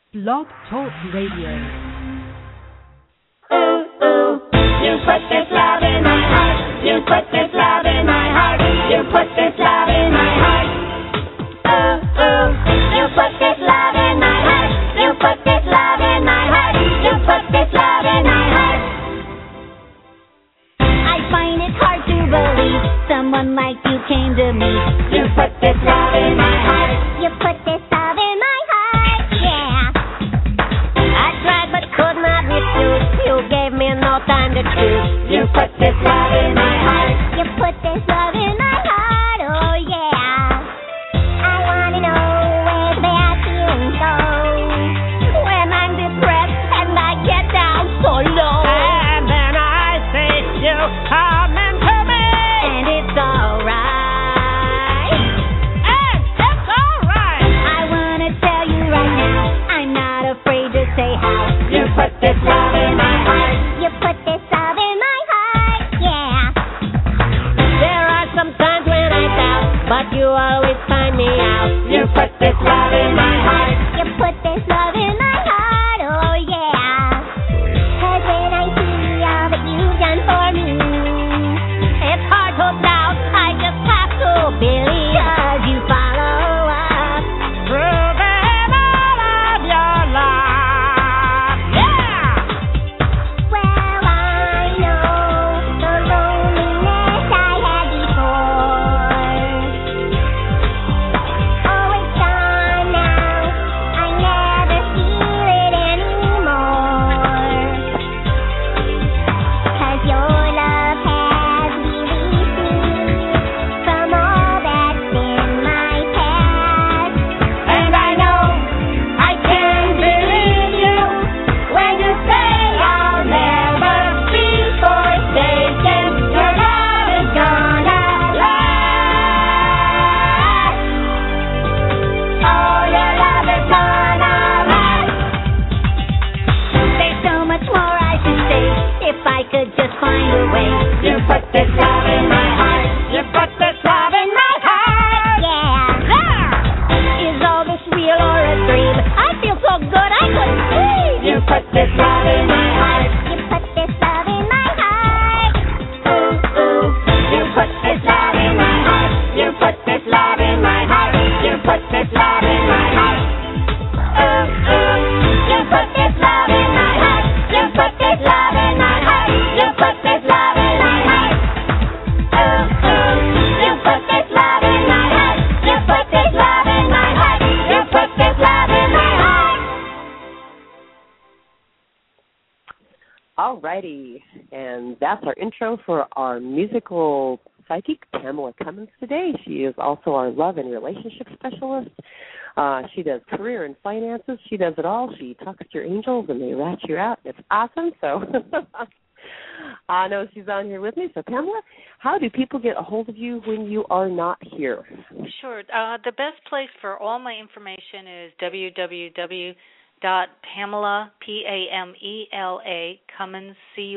Blog Talk Radio. Ooh, ooh, you put this love in my heart. You put this love in my heart. You put this love in my heart. Ooh, ooh, you put this love in my heart. You put this love in my heart. You put this love in my heart. I find it hard to believe someone like you came to me. You put this love in my heart. You put this love in my heart, yeah. I tried but could not refuse. You gave me no time to choose. You put this love in my heart. You put this love in my heart, oh yeah. I wanna know where the bad feelings go when I'm depressed and I get down so low. And then I say you come into me, and it's alright. And it's alright. I wanna tell you right now, I'm not afraid to say how. You put this love in my heart. You put this love in my heart, yeah. There are some times when I doubt, but you always find me out. You put this love in my heart. You put this love in my heart, oh yeah. 'Cause when I see all that you've done for me, it's hard to doubt, I just have to believe. 'Cause you follow up through the all of your life, yeah. Well, I know the loneliness I had before. Oh, it's gone now. I never feel it anymore. 'Cause your love has released me from all that's in my past. And I know I can believe you when you say I'll never be forsaken. Your love is gonna last. Oh, your love is gonna last. There's so much more I should say if I could just find a way. You put this love in my heart. You put this love in my heart, yeah. There! Is all this real or a dream? I feel so good I couldn't sleep. You put this love in my heart. You put this love in my heart. Ooh, ooh. You put this love in my heart. You put this love in my heart. You put this love in my heart. Ooh, ooh. You put this love in my heart. You put this love in my heart. You put this love in my heart. Ooh, ooh. You put this love in my heart. You put this love in my heart. You put this love in my heart. Alrighty, and that's our intro for our musical psychic, Pamela Cummins, today. She is also our love and relationship specialist. She does career and finances. She does it all. She talks to your angels, and they rat you out. It's awesome. So I know she's on here with me. So, Pamela, how do people get a hold of you when you are not here? Sure. The best place for all my information is www.pamela, Pamela, Cummins,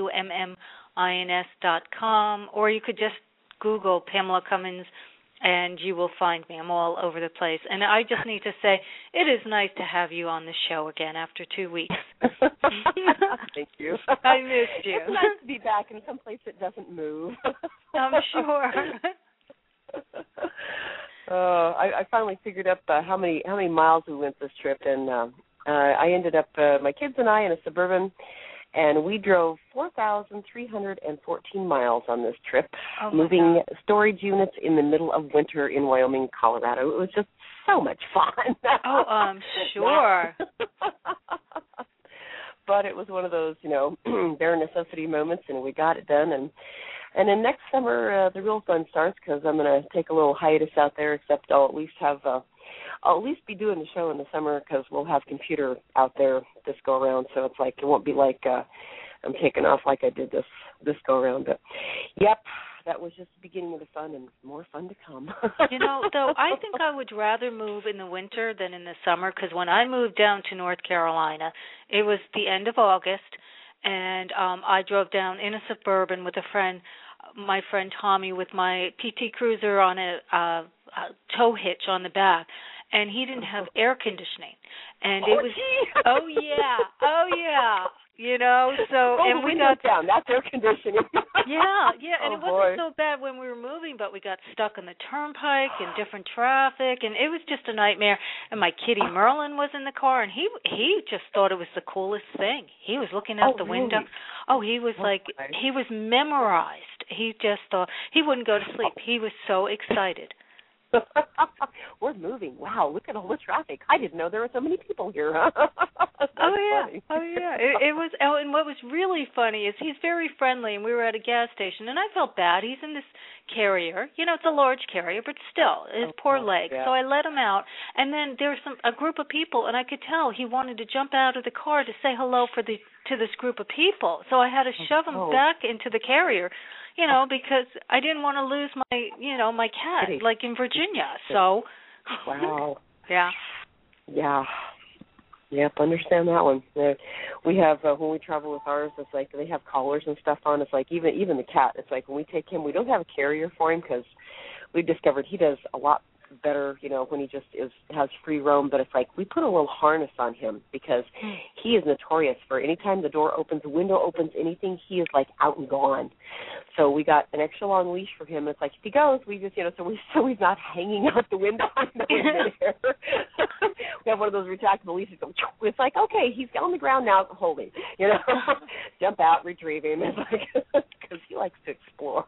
Cummins.com, or you could just Google Pamela Cummins, and you will find me. I'm all over the place. And I just need to say, it is nice to have you on the show again after 2 weeks. Thank you. I missed you. It's nice to be back in some place that doesn't move. I'm sure. I finally figured up how many miles we went this trip, and I ended up, my kids and I, in a Suburban, and we drove 4,314 miles on this trip, moving storage units in the middle of winter in Wyoming, Colorado. It was just so much fun. Oh, I'm sure. But it was one of those, bare necessity moments, and we got it done. And then next summer, the real fun starts, because I'm going to take a little hiatus out there, except I'll at least be doing the show in the summer, because we'll have computer out there this go around. So it's like, it won't be like I'm taking off like I did this go around. But yep, that was just the beginning of the fun, and more fun to come. Though I think I would rather move in the winter than in the summer, because when I moved down to North Carolina, it was the end of August, and I drove down in a Suburban with a friend, my friend Tommy, with my PT Cruiser on a tow hitch on the back. and he didn't have air conditioning, and oh, it was oh yeah, you know. So and we got down. That's air conditioning. and it wasn't so bad when we were moving, but we got stuck on the turnpike and different traffic, and it was just a nightmare. And my kitty Merlin was in the car, and he just thought it was the coolest thing. He was looking out the window. Oh, he was he was memorized. He just thought he wouldn't go to sleep. He was so excited. We're moving. Wow, look at all the traffic. I didn't know there were so many people here. Funny. It was. Oh, and what was really funny is he's very friendly, and we were at a gas station, and I felt bad. He's in this carrier. You know, it's a large carrier, but still, his poor leg. Yeah. So I let him out, and then there was a group of people, and I could tell he wanted to jump out of the car to say hello to this group of people. So I had to shove him back into the carrier. You know, because I didn't want to lose my cat, like in Virginia. So, wow. Yeah. Yep, understand that one. We have when we travel with ours, it's like they have collars and stuff on. It's like even the cat. It's like when we take him, we don't have a carrier for him because we've discovered he does a lot better, you know, when he just has free roam. But it's like we put a little harness on him because he is notorious for anytime the door opens, the window opens, anything, he is like out and gone. So we got an extra long leash for him. It's like if he goes, we just, you know, so he's not hanging out the window. We have one of those retractable leashes. It's like, okay, he's on the ground now, hold him, you know, jump out, retrieve him. It's like because he likes to explore.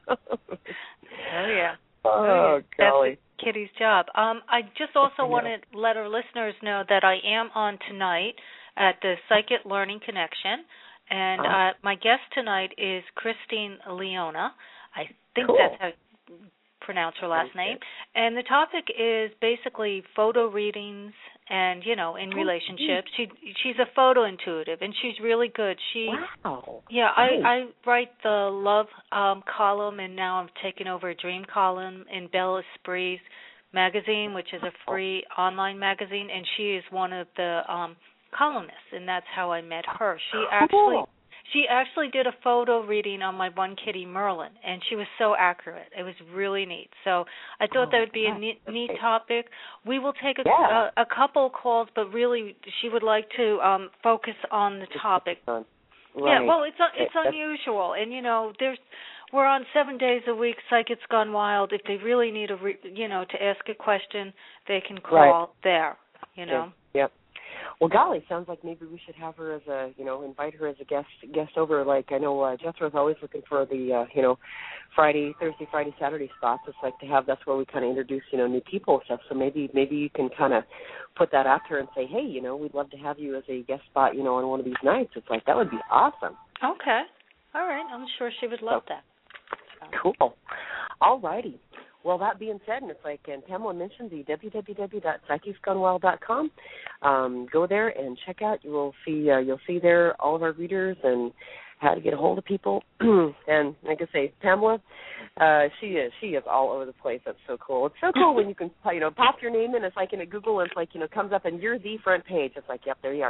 Oh yeah. Oh, golly. That's Kitty's job. I just also want to let our listeners know that I am on tonight at the Psychic Learning Connection, and my guest tonight is Christine Leona. I think that's how you pronounce her last name. And the topic is basically photo readings and, you know, in relationships. She's a photo intuitive, and she's really good. Wow. Yeah, I write the love column, and now I'm taking over a dream column in Belle Esprit's magazine, which is a free online magazine, and she is one of the columnists, and that's how I met her. She actually did a photo reading on my one kitty, Merlin, and she was so accurate. It was really neat. So I thought that would be a neat topic. We will take a couple calls, but really she would like to focus on the topic. Right. Yeah, well, it's unusual, and, you know, we're on 7 days a week, Psychics Gone Wild. If they really need to ask a question, they can call there, you know. Yep. Well, golly, sounds like maybe we should have her as invite her as a guest over. Like I know Jethro's always looking for the, Thursday, Friday, Saturday spots. It's like to have, that's where we kind of introduce, new people and stuff. So maybe you can kind of put that out there and say, hey, we'd love to have you as a guest spot, on one of these nights. It's like, that would be awesome. Okay. All right. I'm sure she would love that. So. Cool. All righty. Well, that being said, and it's like, and Pamela mentioned the www.psychicsgonewild.com. Go there and check out. You'll see there all of our readers and how to get a hold of people. And like I say, Pamela, she is all over the place. That's so cool. It's so cool when you can pop your name in. It's like in a Google, and it's like comes up and you're the front page. It's like, yep, there you are.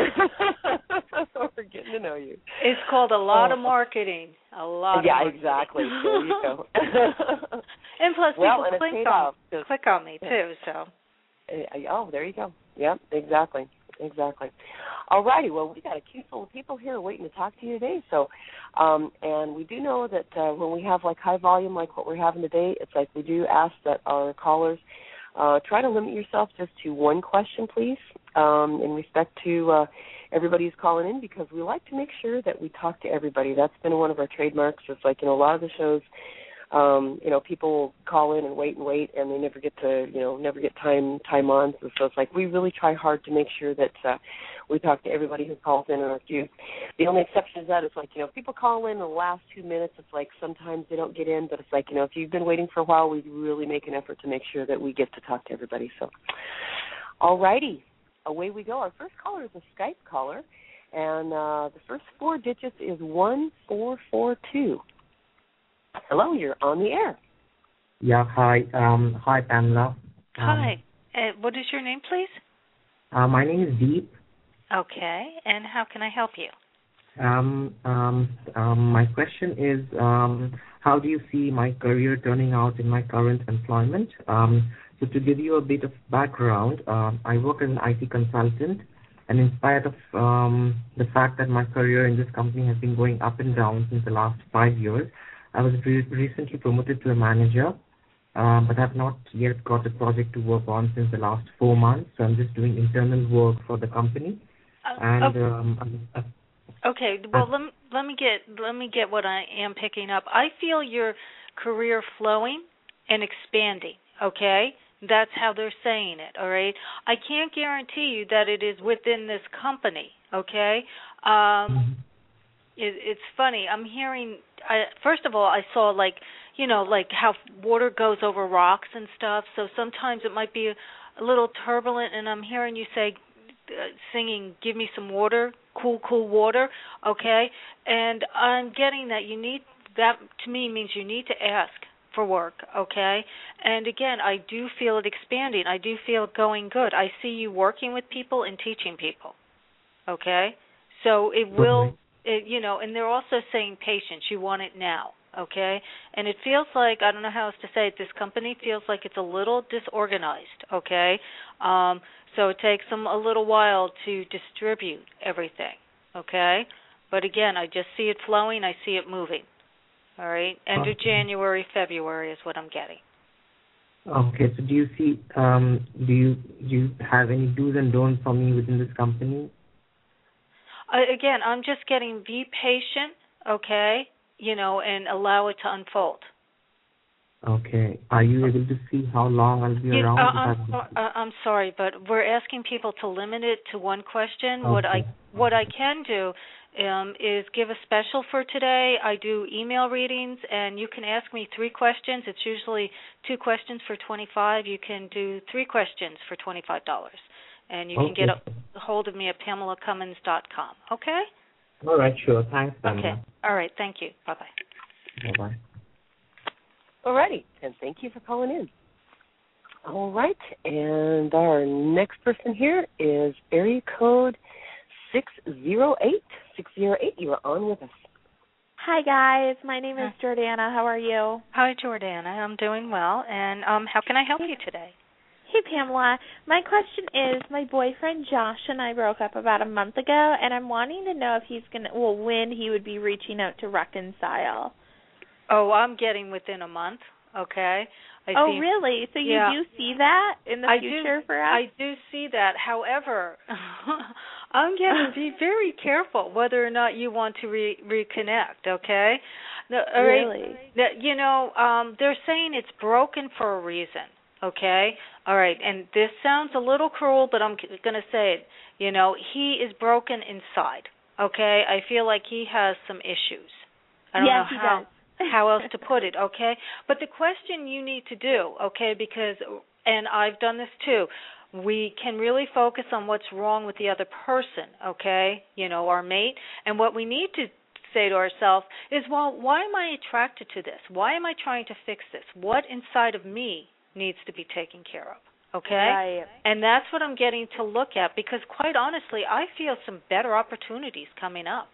We're getting to know you. It's called a lot of marketing. A lot. Yeah, of exactly. There you go. And plus, people click on me too. So. Oh, there you go. Yep, exactly. All righty. Well, we got a queue full of people here waiting to talk to you today. So, and we do know that when we have like high volume like what we're having today, it's like we do ask that our callers try to limit yourself just to one question, please, in respect to everybody who's calling in, because we like to make sure that we talk to everybody. That's been one of our trademarks. It's like a lot of the shows. People call in and wait, and they never get to, never get time on. So it's like we really try hard to make sure that we talk to everybody who calls in our queue. The only exception is that it's like, people call in the last 2 minutes. It's like sometimes they don't get in, but it's like, if you've been waiting for a while, we really make an effort to make sure that we get to talk to everybody. So, all righty, away we go. Our first caller is a Skype caller, and the first 4 digits is 1442. Hello, you're on the air. Yeah, hi. Hi, Pamela. Hi. What is your name, please? My name is Deep. Okay, and how can I help you? My question is, how do you see my career turning out in my current employment? So to give you a bit of background, I work as an IT consultant, and in spite of the fact that my career in this company has been going up and down since the last 5 years, I was recently promoted to a manager, but I've not yet got a project to work on since the last 4 months. So I'm just doing internal work for the company. Okay. Well, let me get what I am picking up. I feel your career flowing and expanding. Okay, that's how they're saying it. All right. I can't guarantee you that it is within this company. Okay. It's funny. I'm hearing. First of all, I saw like how water goes over rocks and stuff. So sometimes it might be a little turbulent, and I'm hearing you say, singing, "Give me some water, cool water." Okay, and I'm getting that you need that. To me, means you need to ask for work. Okay, and again, I do feel it expanding. I do feel it going good. I see you working with people and teaching people. Okay, so it will. And they're also saying patience. You want it now, okay? And it feels like, I don't know how else to say it, this company feels like it's a little disorganized, okay? So it takes them a little while to distribute everything, okay? But again, I just see it flowing. I see it moving, all right? End of January, February is what I'm getting. Okay, so do you see, do you have any do's and don'ts for me within this company? Again, I'm just getting be patient, okay, and allow it to unfold. Okay. Are you able to see how long I'll be around? I'm sorry, but we're asking people to limit it to one question. Okay. What I can do is give a special for today. I do email readings, and you can ask me 3 questions. It's usually 2 questions for $25. You can do 3 questions for $25. And you can get a hold of me at PamelaCummins.com. Okay? All right, sure. Thanks, Pamela. Okay. All right. Thank you. Bye-bye. Bye-bye. All righty, and thank you for calling in. All right, and our next person here is area code 608. 608, you are on with us. Hi, guys. My name is Jordana. How are you? Hi, Jordana. I'm doing well. And how can I help you today? Hey, Pamela. My question is, my boyfriend Josh and I broke up about a month ago, and I'm wanting to know if he's when he would be reaching out to reconcile. Oh, I'm getting within a month, okay? Really? So you do see that in the future for us? I do see that. However, I'm getting be very careful whether or not you want to reconnect, okay? Really? They're saying it's broken for a reason. Okay, all right, and this sounds a little cruel, but I'm going to say it. He is broken inside. Okay, I feel like he has some issues. I don't know how else to put it. Okay, but the question you need to do, okay, because, and I've done this too, we can really focus on what's wrong with the other person. Okay, our mate, and what we need to say to ourselves is, well, why am I attracted to this? Why am I trying to fix this? What inside of me needs to be taken care of, okay? Right. And that's what I'm getting to look at because, quite honestly, I feel some better opportunities coming up,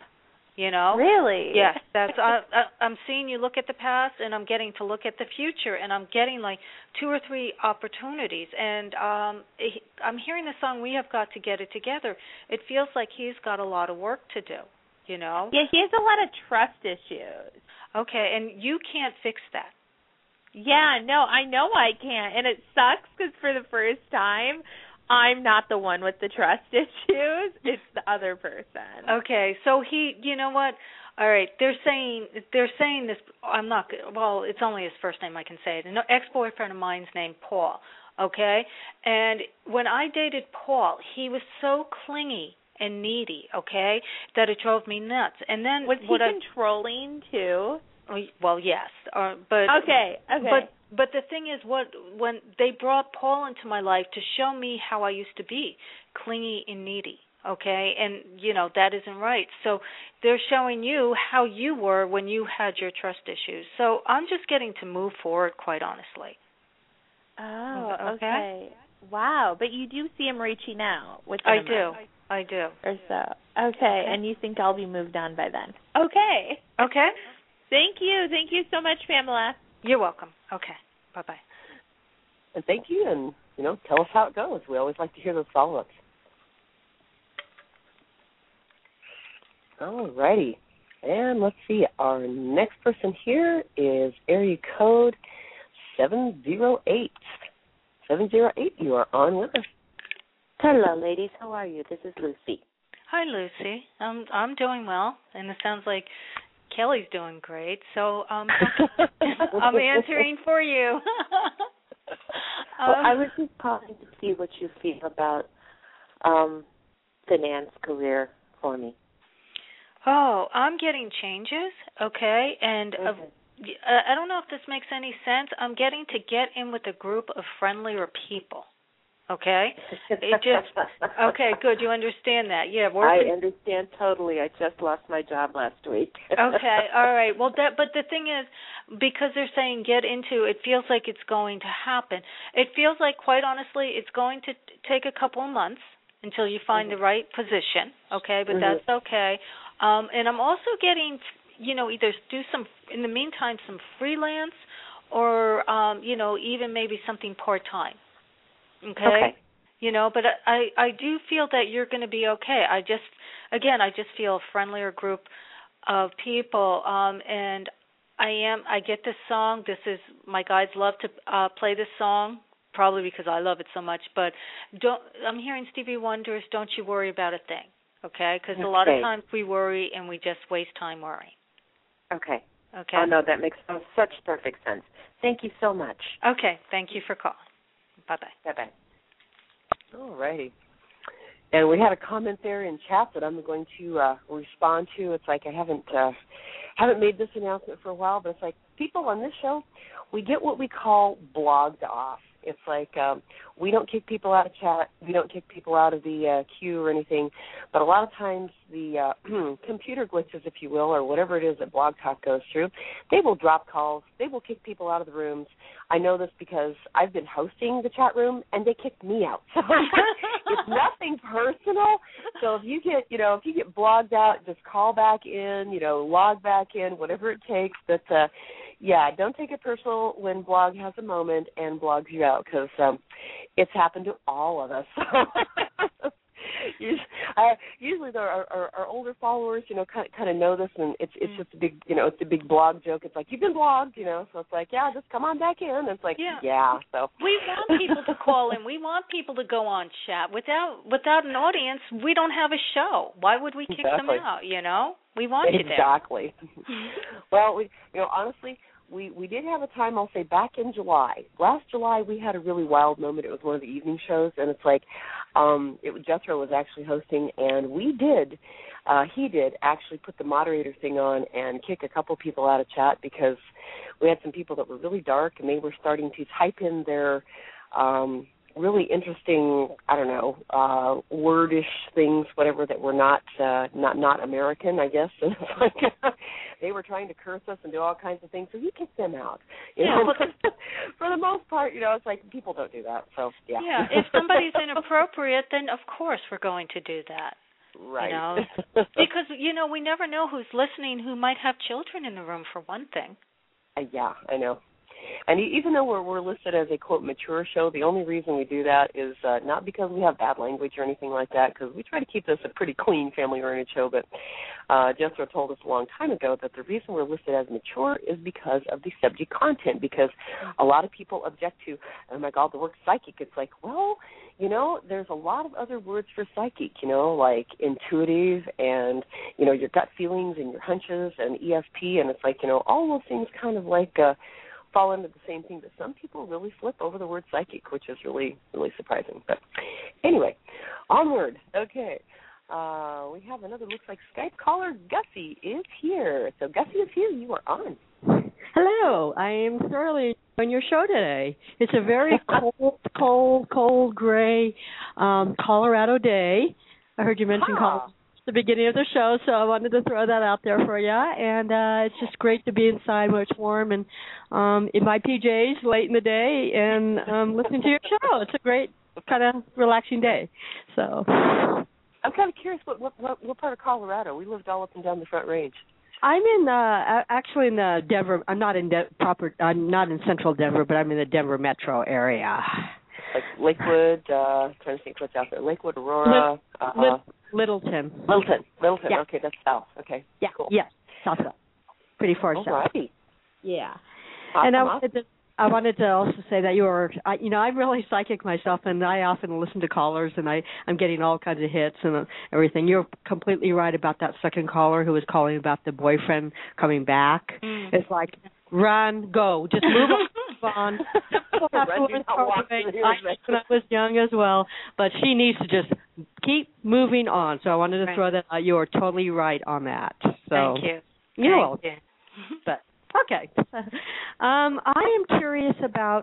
Really? Yes. I'm seeing you look at the past, and I'm getting to look at the future, and I'm getting like 2 or 3 opportunities. And I'm hearing the song, We Have Got to Get It Together. It feels like he's got a lot of work to do, Yeah, he has a lot of trust issues. Okay, and you can't fix that. Yeah, no, I know I can't, and it sucks because for the first time, I'm not the one with the trust issues. It's the other person. Okay, so you know what? All right, they're saying this. I'm not. Well, it's only his first name. I can say it. An ex-boyfriend of mine's named Paul. Okay, and when I dated Paul, he was so clingy and needy. Okay, that it drove me nuts. And then was he controlling too? Well, yes, but okay. But the thing is, when they brought Paul into my life to show me how I used to be, clingy and needy, okay, and that isn't right. So they're showing you how you were when you had your trust issues. So I'm just getting to move forward, quite honestly. Oh, okay. Wow, but you do see him reaching out with I do. Or so. Okay, and you think I'll be moved on by then? Okay. Okay. Thank you so much, Pamela. You're welcome. Okay. Bye-bye. thank you, and, tell us how it goes. We always like to hear those follow-ups. All righty. And let's see, our next person here is area code 708. 708, you are on with us. Hello, ladies. How are you? This is Lucy. Hi, Lucy. I'm doing well, and it sounds like Kelly's doing great. So I'm answering for you. Well, I was just calling to see what you feel about Danan's career for me. Oh, I'm getting changes, okay, and I don't know if this makes any sense. I'm getting to get in with a group of friendlier people, okay? Okay, good. You understand that? Yeah, I understand totally. I just lost my job last week. Okay, all right. Well, but the thing is, because they're saying get into, it feels like it's going to happen. It feels like, quite honestly, it's going to take a couple of months until you find the right position, okay? But that's okay. And I'm also getting, either do some, in the meantime, some freelance or, even maybe something part-time, okay? But I do feel that you're going to be okay. I just feel a friendlier group of people, and I get this song. My guys love to play this song, probably because I love it so much, but I'm hearing Stevie Wonder's Don't You Worry About a Thing. Okay, because a lot of times we worry and we just waste time worrying. Okay. Okay. Oh, no, that makes such perfect sense. Thank you so much. Okay, thank you for calling. Bye-bye. Bye-bye. All righty. And we had a comment there in chat that I'm going to respond to. It's like I haven't made this announcement for a while, but it's like people on this show, we get what we call blogged off. It's like we don't kick people out of chat. We don't kick people out of the queue or anything. But a lot of times the computer glitches, if you will, or whatever it is that Blog Talk goes through, they will drop calls. They will kick people out of the rooms. I know this because I've been hosting the chat room, and they kicked me out. So it's nothing personal. So if you get blogged out, just call back in, log back in, whatever it takes. But don't take it personal when Blog has a moment and blogs you out, because it's happened to all of us. Usually our older followers, kind of know this, and it's just a big, it's a big blog joke. It's like, you've been blogged, so it's like, yeah, just come on back in. And it's like, so we want people to call in. We want people to go on chat. Without an audience, we don't have a show. Why would we kick them out? We want you there. Exactly. Well, honestly, we did have a time, I'll say, back in July. Last July, we had a really wild moment. It was one of the evening shows, and it's like Jethro was actually hosting, and he did actually put the moderator thing on and kick a couple people out of chat because we had some people that were really dark, and they were starting to type in their really interesting, wordish things, whatever, that were not American, I guess. And it's like they were trying to curse us and do all kinds of things, so he kicked them out. For the most part, it's like people don't do that. So yeah. Yeah, if somebody's inappropriate, then of course we're going to do that. Right. Because we never know who's listening, who might have children in the room, for one thing. Yeah, I know. And even though we're listed as a, quote, mature show, the only reason we do that is not because we have bad language or anything like that, because we try to keep this a pretty clean, family-oriented show. But Jethro told us a long time ago that the reason we're listed as mature is because of the subject content, because a lot of people object to, oh, my God, the word psychic. It's like, well, there's a lot of other words for psychic, like intuitive and, your gut feelings and your hunches and ESP, and it's like, all those things kind of like fall into the same thing, but some people really flip over the word psychic, which is really, really surprising. But anyway, onward. Okay. We have another, looks like Skype caller. Gussie is here. So Gussie is here. You are on. Hello. I am thoroughly enjoying your show today. It's a very cold, gray Colorado day. I heard you mention Colorado at the beginning of the show, so I wanted to throw that out there for you. And it's just great to be inside where it's warm and in my PJs late in the day and listening to your show. It's a great kind of relaxing day. So I'm kind of curious what part of Colorado. We lived all up and down the Front Range. I'm in actually in the Denver. I'm not in I'm not in central Denver, but I'm in the Denver metro area. Like Lakewood. Trying to think what's out there. Lakewood, Aurora. Littleton. Littleton. Yeah. Okay, that's south. Okay. Yeah. Cool. Yes. South. Pretty far All south. righty. Yeah. Awesome, And I wanted to also say that I'm really psychic myself, and I often listen to callers, and I'm getting all kinds of hits and everything. You're completely right about that second caller who was calling about the boyfriend coming back. It's like, run, go, just move on. When I was young as well, but she needs to just keep moving on. So I wanted to throw that out. You are totally right on that. So thank you. You're welcome. But okay. I am curious about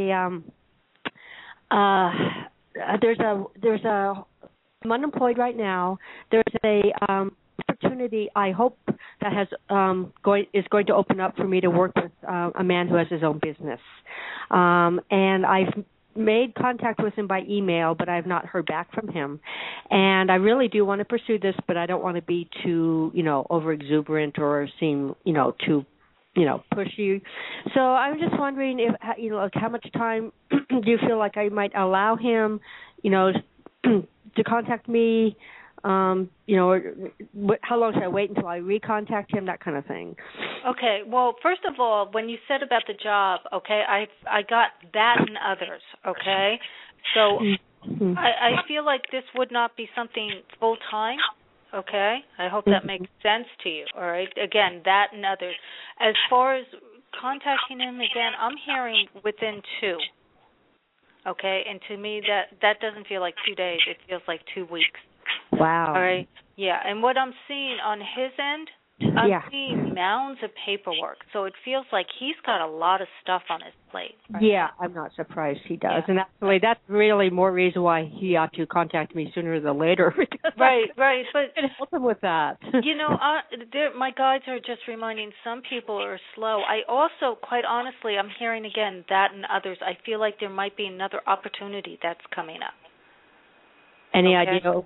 I'm unemployed right now. There's a opportunity I hope that is going to open up for me to work with a man who has his own business. And I've made contact with him by email, but I've not heard back from him. And I really do want to pursue this, but I don't want to be too, over exuberant or seem, too pushy. So I'm just wondering if, how much time do you feel like I might allow him, to contact me, or how long should I wait until I recontact him, that kind of thing. Okay. Well, first of all, when you said about the job, okay, I got that and others, okay? So I feel like this would not be something full-time. Okay, I hope that makes sense to you, all right? Again, that and others. As far as contacting him again, I'm hearing within 2, okay? And to me, that doesn't feel like 2 days. It feels like 2 weeks. Wow. All right, yeah. And what I'm seeing on his end, I'm seeing mounds of paperwork. So it feels like he's got a lot of stuff on his plate. Right? Yeah, I'm not surprised he does. Yeah. And actually, that's really more reason why he ought to contact me sooner than later. Right. But I can help him with that. My guides are just reminding some people are slow. I also, quite honestly, I'm hearing again that and others. I feel like there might be another opportunity that's coming up. Any idea?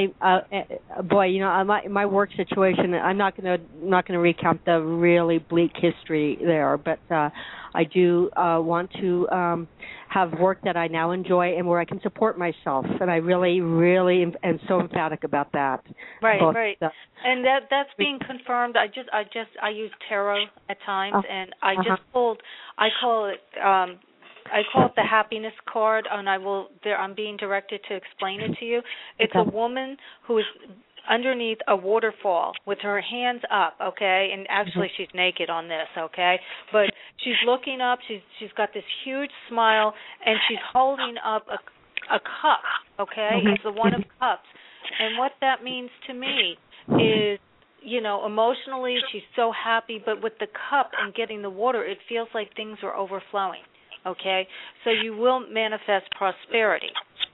My work situation. I'm not going to recount the really bleak history there, but I do want to have work that I now enjoy and where I can support myself, and I really, really am so emphatic about that. Right. And that's being confirmed. I use tarot at times, and I just pulled. I call it the happiness card, and I'm being directed to explain it to you. It's a woman who is underneath a waterfall with her hands up, okay? And actually she's naked on this, okay? But she's looking up. She's got this huge smile, and she's holding up a cup, okay? It's the One of Cups. And what that means to me is, emotionally she's so happy, but with the cup and getting the water, it feels like things are overflowing. Okay, so you will manifest prosperity.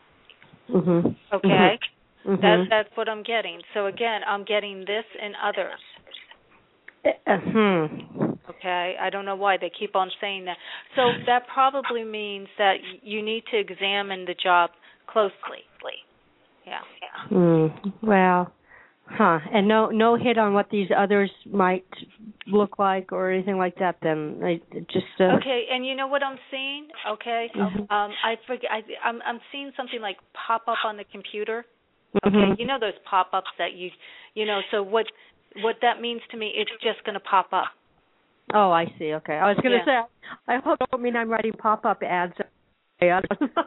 Okay, that's what I'm getting. So again, I'm getting this and others. Okay, I don't know why they keep on saying that. So that probably means that you need to examine the job closely. Yeah. Well. And no hit on what these others might look like or anything like that. Then I just okay. And you know what I'm seeing? Okay, I forget. I'm seeing something like pop up on the computer. Okay, you know those pop ups that you So what that means to me? It's just going to pop up. Oh, I see. Okay, I was going to say I hope don't mean I'm writing pop up ads. No,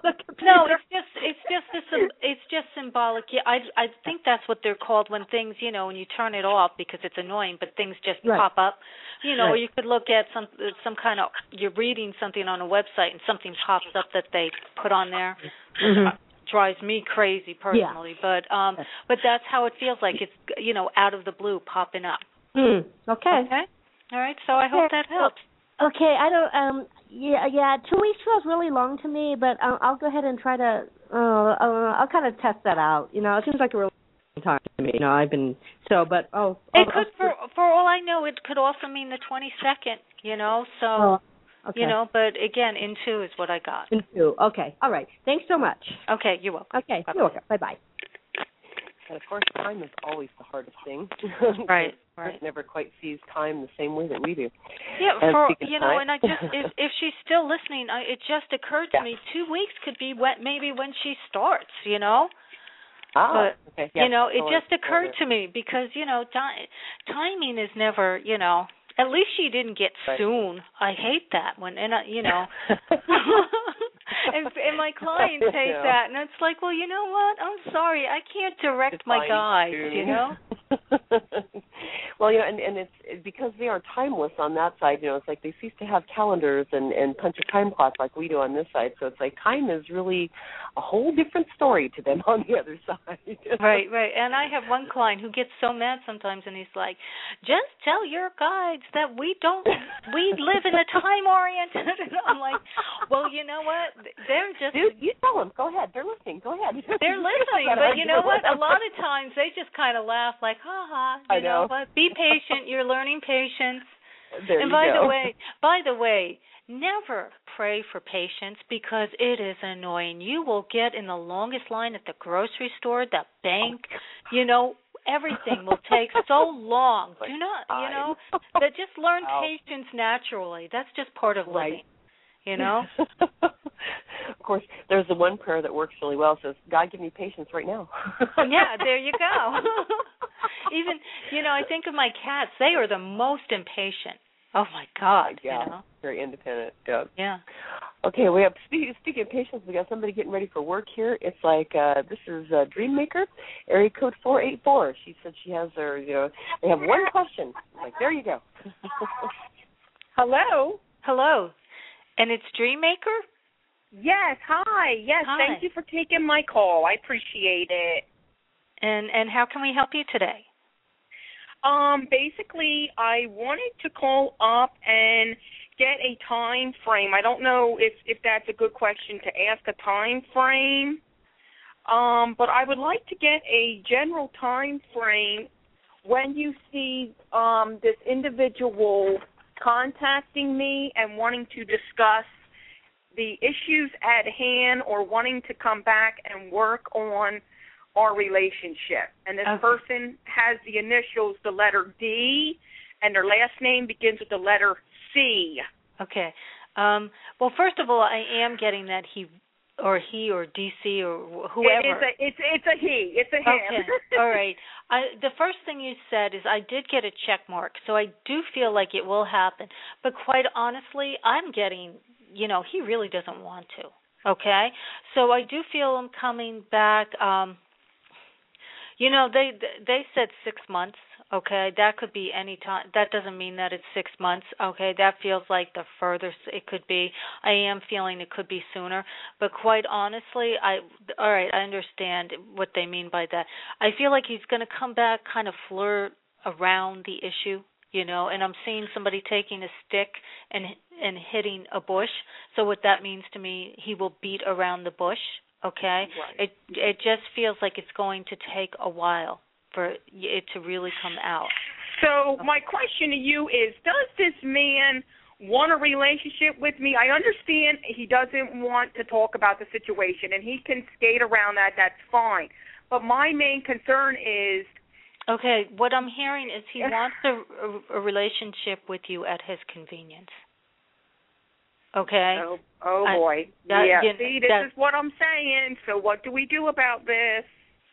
it's just symbolic. Yeah, I think that's what they're called when things, when you turn it off because it's annoying, but things just pop up. Or you could look at some kind of, you're reading something on a website and something pops up that they put on there. Drives me crazy personally, but that's how it feels like. It's out of the blue popping up. Okay. All right. So I hope that helps. Okay, I don't. 2 weeks feels really long to me, but I'll go ahead and try to. I'll kind of test that out. It seems like a really long time to me. I've been but it could, for all I know, it could also mean the 22nd. So but again, in 2 is what I got. In 2, okay, all right. Thanks so much. Okay, you're welcome. Okay, you're welcome. Bye. And of course, time is always the hardest thing. Right. Never quite sees time the same way that we do. Yeah, and I just if she's still listening, it just occurred to me 2 weeks could be maybe when she starts, But, okay. It just occurred to me because, timing is never, at least she didn't get soon. I hate that when, and my client hates that, and it's like, well, you know what? I'm sorry, I can't direct my guides, Well, and it's because they are timeless on that side. It's like they cease to have calendars and punch a time clock like we do on this side. So it's like time is really a whole different story to them on the other side. Right. And I have one client who gets so mad sometimes, and he's like, just tell your guides that we live in a time-oriented. And I'm like, well, you know what? They're just... Dude, you tell them. Go ahead. They're listening. Go ahead. They're listening, but you know what? A lot of times they just kind of laugh like, ha-ha, you know, but be patient. You're learning patience. And by the way, never pray for patience because it is annoying. You will get in the longest line at the grocery store, the bank, everything will take so long. Do not, that just learn patience naturally. That's just part of living. Of course, there's the one prayer that works really well. It says, God, give me patience right now. Yeah, there you go. Even, I think of my cats. They are the most impatient. Oh, my God. Yeah, very independent. Yeah. Yeah. Okay, we have, speaking of patience, we got somebody getting ready for work here. It's like, this is Dreammaker, area code 484. She said she has they have one question. Like, there you go. Hello. Hello. And it's Dreammaker? Yes, hi. Yes, hi. Thank you for taking my call. I appreciate it. And how can we help you today? Basically, I wanted to call up and get a time frame. I don't know if that's a good question to ask a time frame, but I would like to get a general time frame when you see this individual contacting me and wanting to discuss the issues at hand or wanting to come back and work on our relationship. And this person has the initials, the letter D, and their last name begins with the letter C. Okay. Well, first of all, I am getting that he or DC or whoever. It's a he. It's a him. Okay. All right. The first thing you said is I did get a check mark, so I do feel like it will happen. But quite honestly, I'm getting, he really doesn't want to. Okay? So I do feel him coming back. They said 6 months. Okay, that could be any time. That doesn't mean that it's 6 months. Okay, that feels like the furthest it could be. I am feeling it could be sooner, but quite honestly, I understand what they mean by that. I feel like he's going to come back, kind of flirt around the issue, and I'm seeing somebody taking a stick and hitting a bush. So what that means to me, he will beat around the bush. Okay, right. It just feels like it's going to take a while for it to really come out. So my question to you is, does this man want a relationship with me? I understand he doesn't want to talk about the situation, and he can skate around that. That's fine. But my main concern is... Okay, what I'm hearing is he wants a relationship with you at his convenience. Okay? Oh boy. See, this is what I'm saying. So what do we do about this?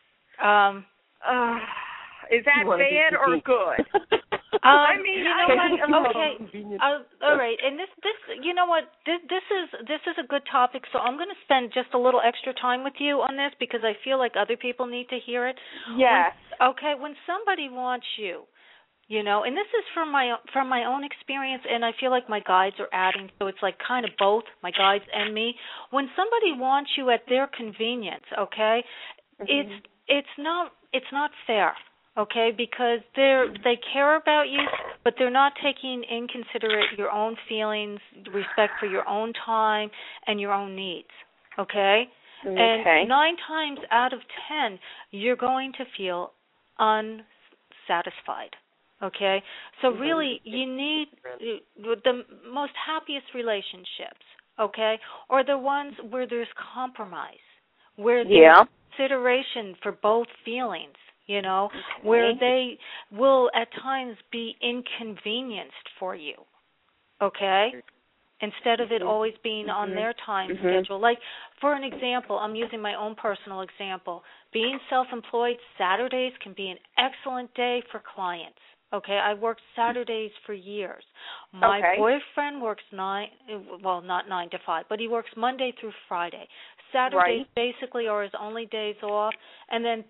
Is that bad or good? I mean, okay. All right. And this, you know what? This is a good topic. So I'm going to spend just a little extra time with you on this because I feel like other people need to hear it. Yes. When somebody wants you, and this is from my own experience, and I feel like my guides are adding, so it's like kind of both, my guides and me. When somebody wants you at their convenience, okay, it's not fair, okay, because they care about you, but they're not taking in considerate your own feelings, respect for your own time and your own needs, okay? And 9 times out of 10, you're going to feel unsatisfied. Okay, so really you need the most happiest relationships, okay, or the ones where there's compromise, where there's consideration for both feelings, where they will at times be inconvenienced for you, okay? Instead of it always being on their time schedule. Like, for an example, I'm using my own personal example. Being self-employed, Saturdays can be an excellent day for clients. Okay, I worked Saturdays for years. My boyfriend works not 9 to 5, but he works Monday through Friday. Saturdays basically are his only days off, and then,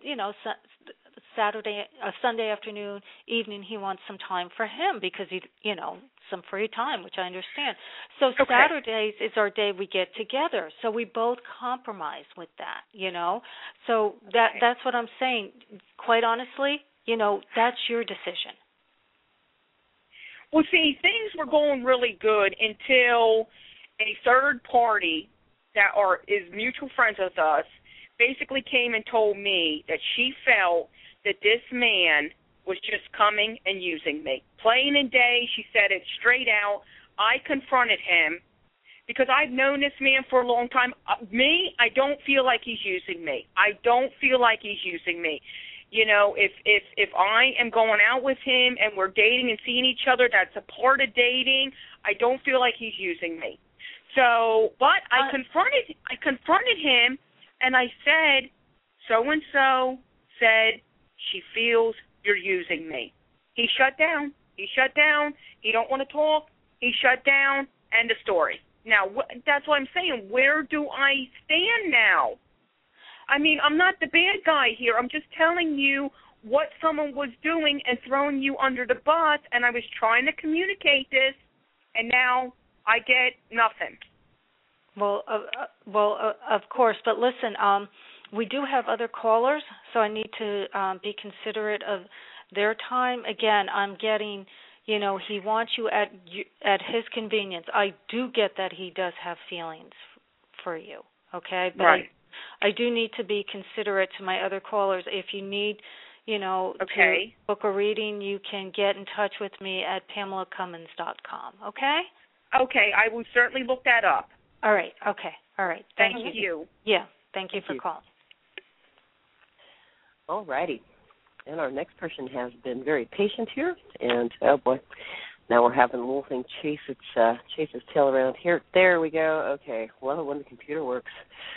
Sunday afternoon, evening, he wants some time for him because some free time, which I understand. So Saturdays is our day we get together. So we both compromise with that, So that's what I'm saying. Quite honestly, that's your decision. Well, see, things were going really good until a third party that is mutual friends with us basically came and told me that she felt that this man was just coming and using me. Plain and day, she said it straight out. I confronted him because I've known this man for a long time. I don't feel like he's using me. I don't feel like he's using me. If I am going out with him and we're dating and seeing each other, that's a part of dating. I don't feel like he's using me. So, but I confronted him, and I said, so-and-so said she feels you're using me. He shut down. He don't want to talk. He shut down. End of story. Now, that's what I'm saying. Where do I stand now? I mean, I'm not the bad guy here. I'm just telling you what someone was doing and throwing you under the bus, and I was trying to communicate this, and now I get nothing. Well, of course. But listen, we do have other callers, so I need to be considerate of their time. Again, I'm getting, he wants you at his convenience. I do get that he does have feelings for you, okay? But I do need to be considerate to my other callers. If you need, to book a reading, you can get in touch with me at PamelaCummins.com, okay? Okay, I will certainly look that up. All right, okay. All right, thank you. Yeah, thank you for calling. All righty. And our next person has been very patient here, and oh boy, now we're having a little thing chase its tail around here. There we go. Okay, well, when the computer works.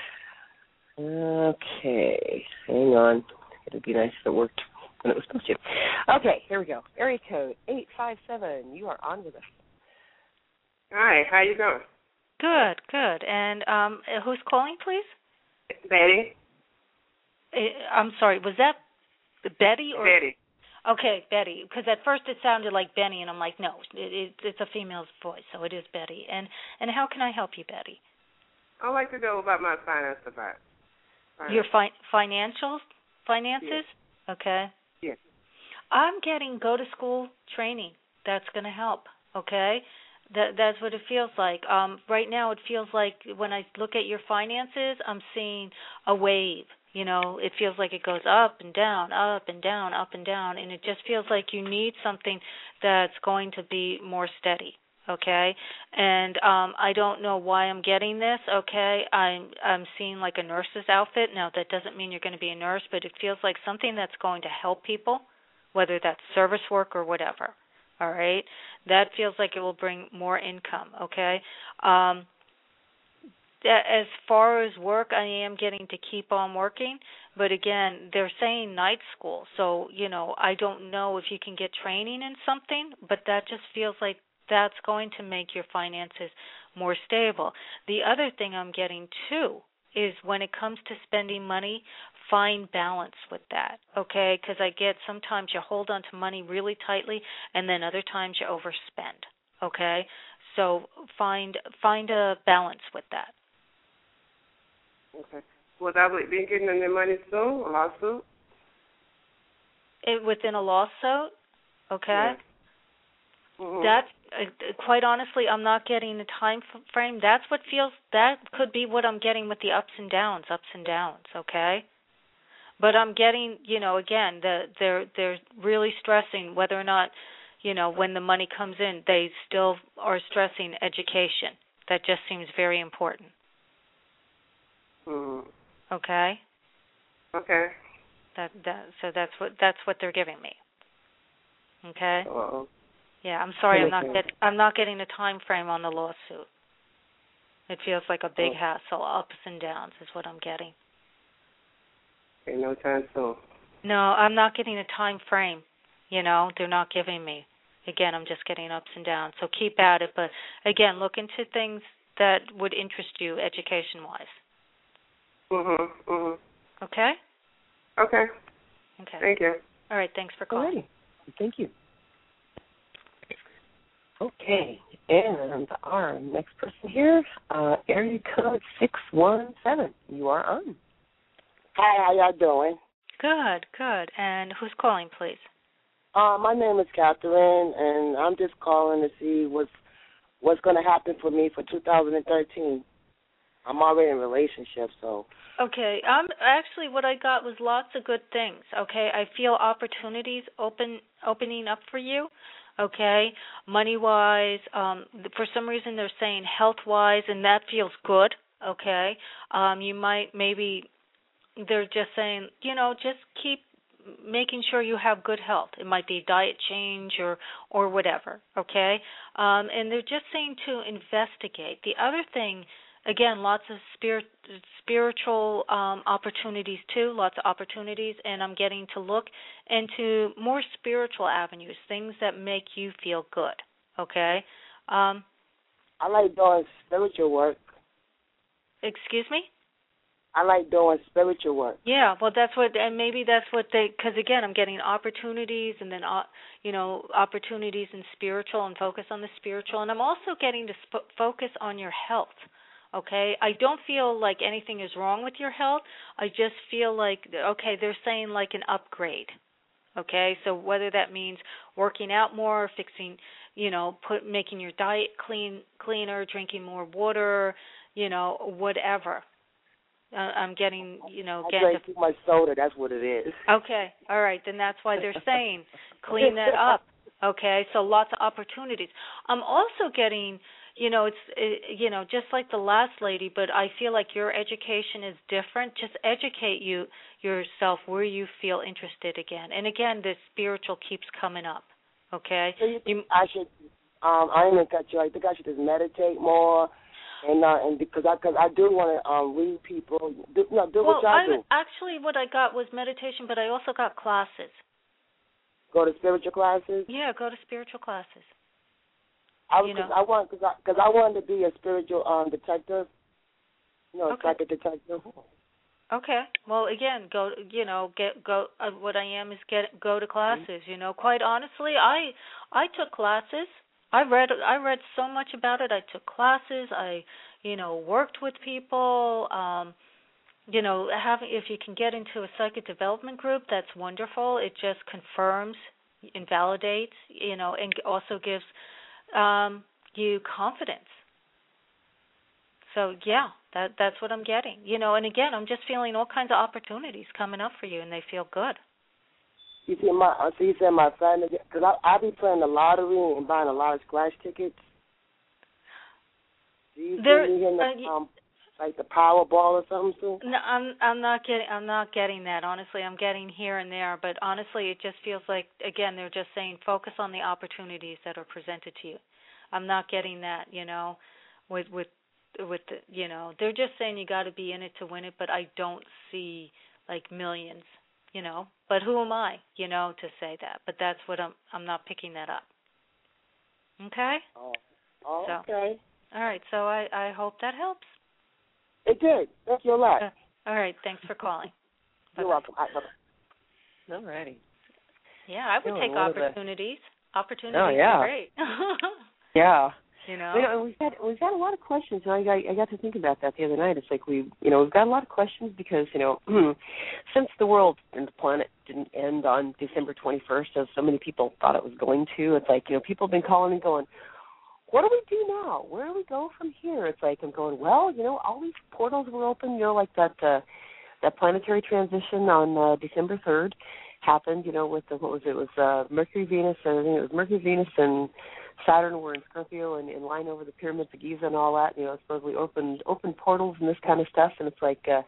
Okay, hang on. It'd be nice if it worked when it was supposed to. Okay, here we go. Area code 857. You are on with us. Hi, how you doing? Good. And who's calling, please? Betty. I'm sorry, was that Betty or Betty? Okay, Betty. Because at first it sounded like Benny, and I'm like, no, it's a female's voice, so it is Betty. And how can I help you, Betty? I'd like to know about my finances. Your finances? Yes. Okay. Yes. I'm getting go-to-school training. That's going to help, okay? That's what it feels like. Right now it feels like when I look at your finances, I'm seeing a wave. It feels like it goes up and down, up and down, up and down, and it just feels like you need something that's going to be more steady, okay? And I don't know why I'm getting this, okay? I'm seeing like a nurse's outfit. Now, that doesn't mean you're going to be a nurse, but it feels like something that's going to help people, whether that's service work or whatever, all right? That feels like it will bring more income, okay? As far as work, I am getting to keep on working, but again, they're saying night school, so, I don't know if you can get training in something, but that just feels like that's going to make your finances more stable. The other thing I'm getting, too, is when it comes to spending money, find balance with that, okay? Because I get sometimes you hold on to money really tightly, and then other times you overspend, okay? So find a balance with that. Okay. Will I be getting any money soon? A lawsuit? Within a lawsuit? Okay. Yeah. Mm-hmm. That, quite honestly, I'm not getting the time frame. That could be what I'm getting with the ups and downs, okay? But I'm getting, again, they're really stressing whether or not, when the money comes in, they still are stressing education. That just seems very important. Mm-hmm. Okay? Okay. So that's what they're giving me. Okay. Uh-oh. Yeah, I'm sorry. I'm not getting a time frame on the lawsuit. It feels like a big hassle, ups and downs is what I'm getting. Okay, no time soon. No, I'm not getting a time frame. You know, they're not giving me. Again, I'm just getting ups and downs. So keep at it. But, again, look into things that would interest you education-wise. Okay? Okay. Okay. Thank you. All right, thanks for calling. Alrighty. Thank you. Okay, and our next person here, area code 617. You are on. Hi, how y'all doing? Good. And who's calling, please? My name is Catherine, and I'm just calling to see what's going to happen for me for 2013. I'm already in a relationship, so. Okay. Actually, what I got was lots of good things. Okay, I feel opportunities opening up for you. Okay, money-wise. For some reason, they're saying health-wise, and that feels good. Okay, you might maybe. They're just saying, just keep making sure you have good health. It might be a diet change or whatever, okay? And they're just saying to investigate. The other thing, again, lots of spiritual opportunities too, lots of opportunities, and I'm getting to look into more spiritual avenues, things that make you feel good, okay? I like doing spiritual work. Excuse me? I like doing spiritual work. Yeah, well, maybe that's what because again, I'm getting opportunities and then, opportunities in spiritual and focus on the spiritual. And I'm also getting to focus on your health, okay? I don't feel like anything is wrong with your health. I just feel like, okay, they're saying like an upgrade, okay? So whether that means working out more, fixing, making your diet cleaner, drinking more water, whatever. I'm getting, I drink too much soda. That's what it is. Okay, all right. Then that's why they're saying clean that up. Okay, so lots of opportunities. I'm also getting, it's, just like the last lady, but I feel like your education is different. Just educate yourself where you feel interested again. And again, the spiritual keeps coming up. Okay. So you think I should? I ain't gonna cut you. I think I should just meditate more. And because I do want to read people, do what y'all do. Actually, what I got was meditation, but I also got classes. Go to spiritual classes? Yeah, go to spiritual classes. I wanted to be a spiritual detective. Psychic detective. Okay. Well, again, go. What I am is go to classes. Quite honestly, I took classes. I read so much about it. I took classes. I, worked with people. If you can get into a psychic development group, that's wonderful. It just confirms, invalidates, and also gives you confidence. So yeah, that's what I'm getting. And again, I'm just feeling all kinds of opportunities coming up for you, and they feel good. You see, you said my family, because I be playing the lottery and buying a lot of scratch tickets. Do you see me in like the Powerball or something too? No, I'm not getting that. Honestly, I'm getting here and there, but honestly, it just feels like, again, they're just saying focus on the opportunities that are presented to you. I'm not getting that, with they're just saying you got to be in it to win it, but I don't see like millions. But who am I, to say that? But that's what I'm not picking that up. Okay? Oh, okay. All right, so I hope that helps. It did. Thank you a lot. All right, thanks for calling. You're welcome. All righty. Yeah, I would take opportunities. Opportunities are great. Yeah. We've got a lot of questions. I got to think about that the other night. It's like we've got a lot of questions because since the world and the planet didn't end on December 21st, as so many people thought it was going to, it's like people have been calling and going, what do we do now? Where do we go from here? It's like I'm going, well, all these portals were open. Like that planetary transition on December 3rd happened. With what was it? It was Mercury, Venus. I think it was Mercury, Venus, and Saturn were in Scorpio and in line over the pyramids of Giza and all that. Supposedly open portals and this kind of stuff. And it's like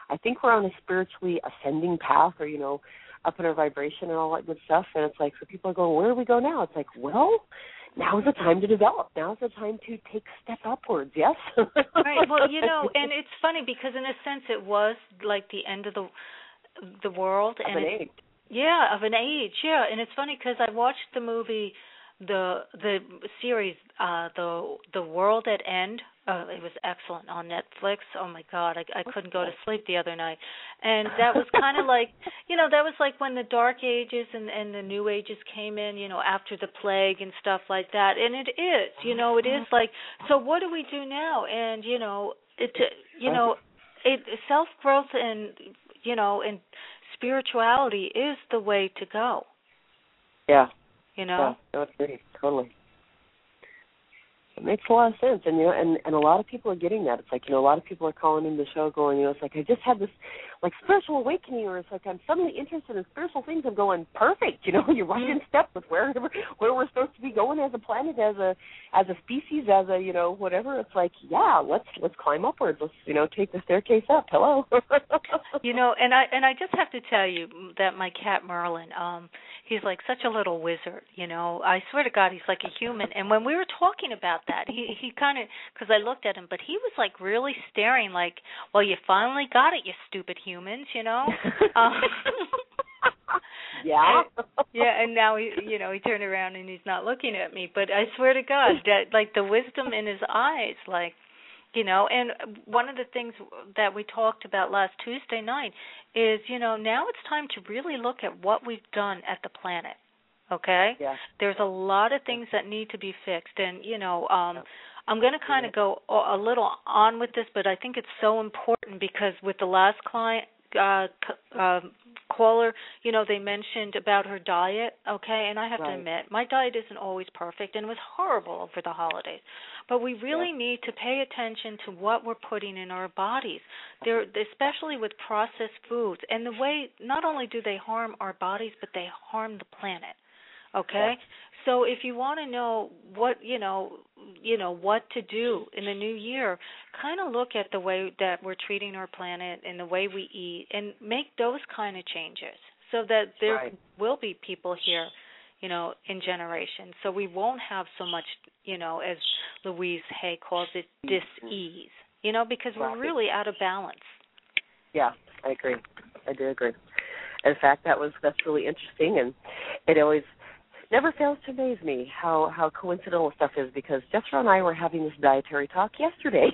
I think we're on a spiritually ascending path, or up in our vibration and all that good stuff. And it's like, so people are going, where do we go now? It's like, well, now's the time to develop. Now's the time to take a step upwards. Yes. Right. Well, and it's funny because in a sense it was like the end of the world of an age. Yeah, of an age. Yeah, and it's funny because I watched the movie, the series, the World at End. It was excellent on Netflix. Oh my God, I couldn't go to sleep the other night. And that was kind of like, that was like when the Dark Ages and the New Ages came in, after the plague and stuff like that. And it is, it is like, so what do we do now? And self-growth and and spirituality is the way to go. Yeah. Yeah, that's great. Totally. It makes a lot of sense, and and a lot of people are getting that. It's like a lot of people are calling in the show, going, it's like I just had this like spiritual awakening, or it's like I'm suddenly interested in spiritual things. I'm going perfect, you're right in step with where we're supposed to be going as a planet, as a species, as a whatever. It's like let's climb upwards. Let's take the staircase up. Hello. And I just have to tell you that my cat Merlin, he's like such a little wizard. I swear to God, he's like a human. And when we were talking about that, he kind of, because I looked at him, but he was like really staring like, well, you finally got it, you stupid humans, Yeah. And now he turned around and he's not looking at me. But I swear to God, that like the wisdom in his eyes, like, and one of the things that we talked about last Tuesday night is, now it's time to really look at what we've done at the planet. Okay? Yeah. There's a lot of things that need to be fixed. And, I'm going to kind of go a little on with this, but I think it's so important because with the last caller, they mentioned about her diet, okay? And I have to admit, my diet isn't always perfect, and it was horrible over the holidays. But we really need to pay attention to what we're putting in our bodies, especially with processed foods. And the way, not only do they harm our bodies, but they harm the planet. Okay, so if you want to know what what to do in the new year, kind of look at the way that we're treating our planet and the way we eat, and make those kind of changes so that there will be people here, in generations. So we won't have so much, as Louise Hay calls it, dis-ease. Because we're really out of balance. Yeah, I agree. I do agree. In fact, that's really interesting, and it always never fails to amaze me how coincidental stuff is, because Jethro and I were having this dietary talk yesterday.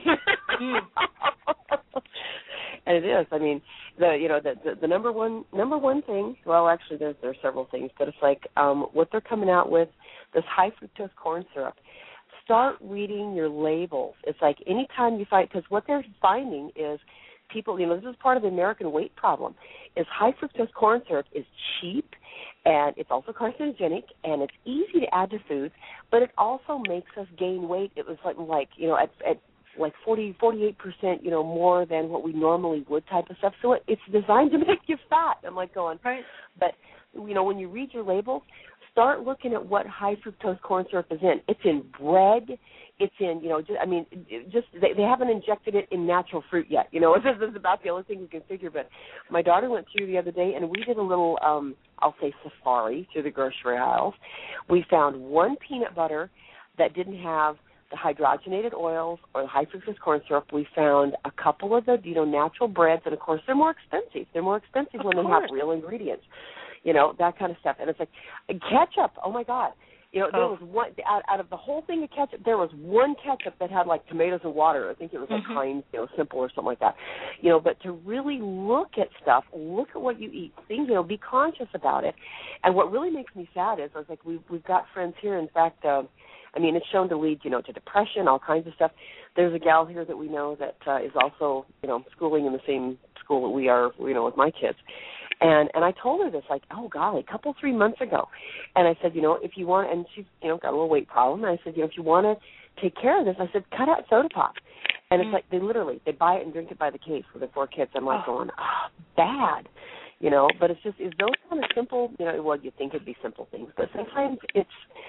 And it is. I mean, the number one thing. Well, actually, there's several things, but it's like what they're coming out with, this high fructose corn syrup. Start reading your labels. It's like anytime you find, because what they're finding is people. This is part of the American weight problem. Is high fructose corn syrup is cheap. And it's also carcinogenic, and it's easy to add to foods, but it also makes us gain weight. It was like at like 48%, more than what we normally would type of stuff. So it's designed to make you fat. I'm like going, right. But, when you read your labels, start looking at what high fructose corn syrup is in. It's in bread. It's in, they haven't injected it in natural fruit yet. This is about the only thing we can figure. But my daughter went through the other day, and we did a little, I'll say safari through the grocery aisles. We found one peanut butter that didn't have the hydrogenated oils or the high fructose corn syrup. We found a couple of the, natural breads, and of course they're more expensive. They're more expensive when they have real ingredients, that kind of stuff. And it's like ketchup. Oh my God. There was one out of the whole thing of ketchup. There was one ketchup that had like tomatoes and water. I think it was like Heinz, Simple or something like that. But to really look at stuff, look at what you eat, things, be conscious about it. And what really makes me sad is, I was like, we've got friends here. In fact, it's shown to lead, to depression, all kinds of stuff. There's a gal here that we know that is also, schooling in the same school that we are, with my kids. And I told her this, like, oh, golly, 3 months ago. And I said, if you want, and she's, got a little weight problem. And I said, if you want to take care of this, I said, cut out soda pop. And it's like they buy it and drink it by the case for the 4 kids. I'm like going, bad. you know. But it's those kind of simple, you know. Well, you think it'd be simple things, but sometimes it's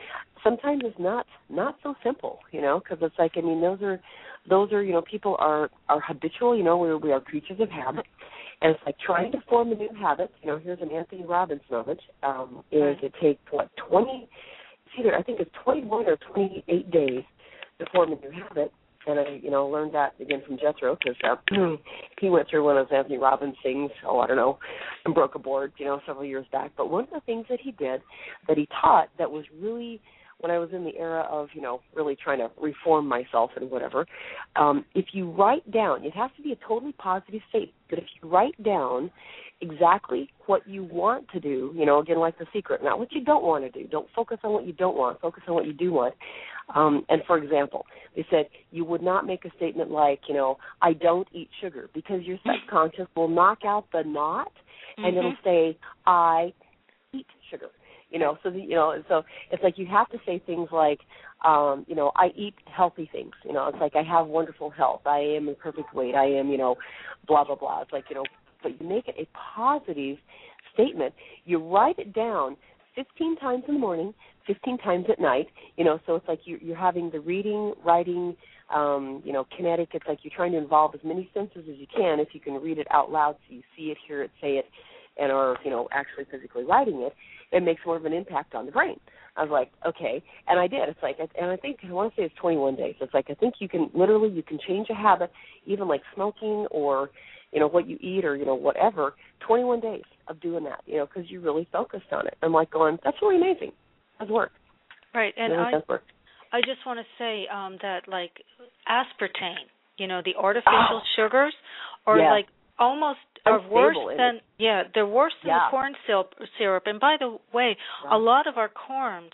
not so simple, you know, because it's like, I mean, those are you know, people are habitual, you know, we are creatures of habit, and it's like trying to form a new habit. You know, here's an Anthony Robbins moment. Is it takes what 20? I think it's 21 or 28 days to form a new habit. And I, you know, learned that again from Jethro, because he went through one of those Anthony Robbins things, and broke a board, you know, several years back. But one of the things that he did, that he taught, that was really, when I was in the era of, you know, really trying to reform myself and whatever, if you write down, it has to be a totally positive statement, but if you write down exactly what you want to do, you know, again, like The Secret, not what you don't want to do. Don't focus on what you don't want. Focus on what you do want. And, for example, they said you would not make a statement like, you know, I don't eat sugar, because your subconscious will knock out the not, and it'll say, I eat sugar. You know, so so it's like you have to say things like, you know, I eat healthy things. You know, it's like I have wonderful health. I am in perfect weight. I am, you know, blah, blah, blah. It's like, you know, but you make it a positive statement. You write it down 15 times in the morning, 15 times at night, you know, so it's like you're having the reading, writing, you know, kinetic. It's like you're trying to involve as many senses as you can if you can read it out loud so you see it, hear it, say it, and are, you know, actually physically writing it. It makes more of an impact on the brain. I was like, okay, and I did. It's like, and I think, I want to say it's 21 days. It's like, I think you can change a habit, even like smoking or, you know, what you eat or, you know, whatever, 21 days of doing that, you know, because you really focused on it. I'm like going, that's really amazing. It does work. Right, and it really does work. I just want to say that, like, aspartame, you know, the artificial sugars are like almost are worse than they're worse than the corn syrup. And by the way, a lot of our corn,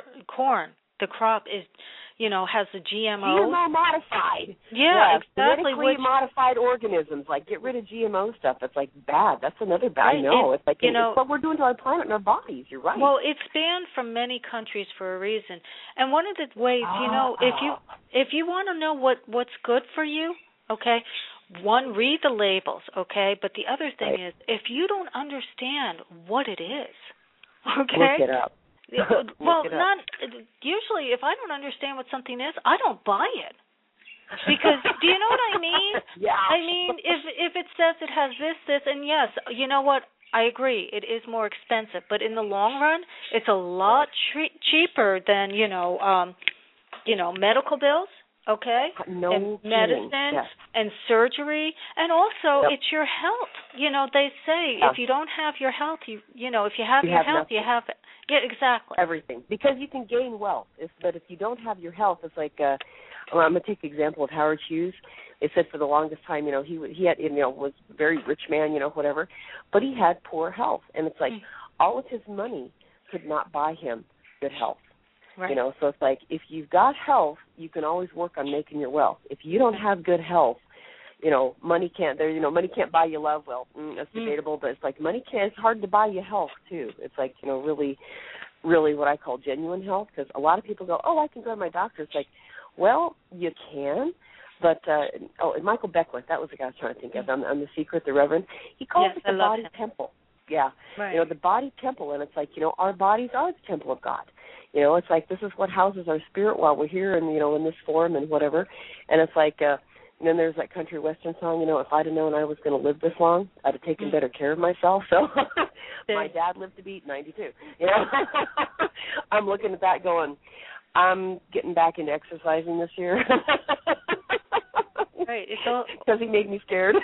the crop is, you know, has the GMO modified. Yeah, exactly. Genetically modified organisms. Like, get rid of GMO stuff. It's like bad. That's another bad. Right. I know. It's like, you know, it's what we're doing to our planet and our bodies. You're right. Well, it's banned from many countries for a reason. And one of the ways, you know, if you want to know what's good for you, okay, one, read the labels, okay? But the other thing is, if you don't understand what it is, okay? Look it up. Well, not usually. If I don't understand what something is, I don't buy it. Because do you know what I mean? Yeah. I mean, if it says it has this, and yes, you know what? I agree. It is more expensive, but in the long run, it's a lot cheaper than medical bills. Okay, and medicine and surgery, and also it's your health. You know, they say if you don't have your health, if you have your health, you have exactly everything, because you can gain wealth. But if you don't have your health, it's like I'm going to take the example of Howard Hughes. They said for the longest time, you know, he had, you know, was a very rich man, you know, whatever, but he had poor health, and it's like all of his money could not buy him good health. Right. You know, so it's like if you've got health, you can always work on making your wealth. If you don't have good health, you know, money can't buy you love. Well, that's debatable, but it's like it's hard to buy you health too. It's like, you know, really, really what I call genuine health, because a lot of people go, oh, I can go to my doctor. It's like, well, you can, but and Michael Beckwith, that was the guy I was trying to think of on The Secret, the Reverend. He calls it the body temple. Yeah, right. You know, the body temple, and it's like, you know, our bodies are the temple of God. You know, it's like this is what houses our spirit while we're here, and you know, in this form and whatever. And it's like, and then there's that country western song. You know, if I'd have known I was going to live this long, I'd have taken better care of myself. So my dad lived to be 92. You know, I'm looking at that going, I'm getting back into exercising this year. Right, because he made me scared.